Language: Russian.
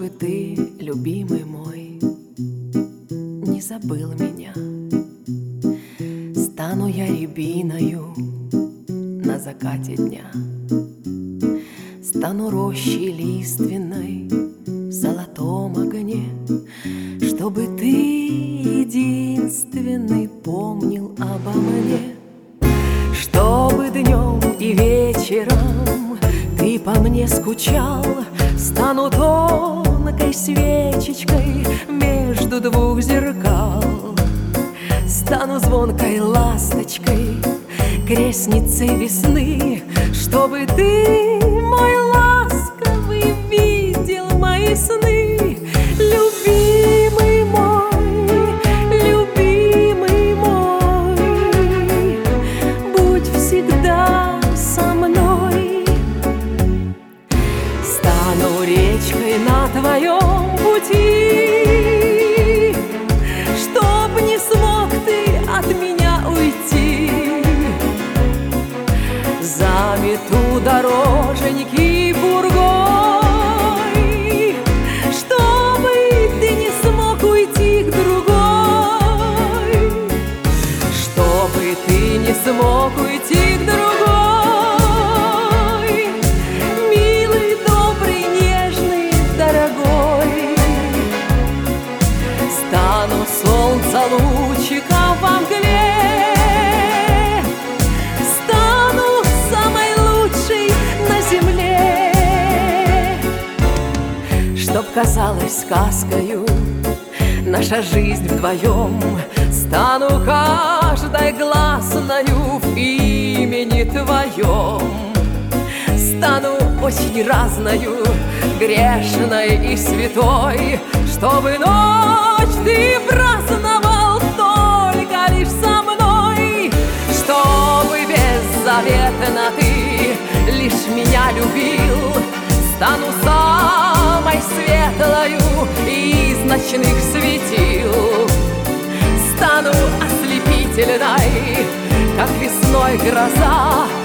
Чтобы ты, любимый мой, не забыл меня. Стану я рябиною на закате дня, стану рощей лиственной в золотом огне, чтобы ты единственный помнил обо мне, чтобы днем и вечером ты по мне скучал. Стану тонкой свечечкой между двух зеркал, стану звонкой ласточкой, крестницей весны, чтобы ты, мой ласковый, видел мои сны. Любимый мой, будь всегда со мной. Стану речкой на твоем пути, чтоб не смог ты от меня уйти. Замету дороженьки пургой, чтобы ты не смог уйти к другой, чтобы ты не смог уйти к другой. Милый, добрый, нежный, дорогой, стану солнца лучиком во мгле, чтоб казалась сказкою наша жизнь вдвоем. Стану каждой гласною в имени твоем, стану очень разною, грешной и святой, чтобы ночь ты праздновал только лишь со мной, чтобы беззаветно ты лишь меня любил. Стану самой светлою из ночных светил, стану ослепительной, как весной гроза,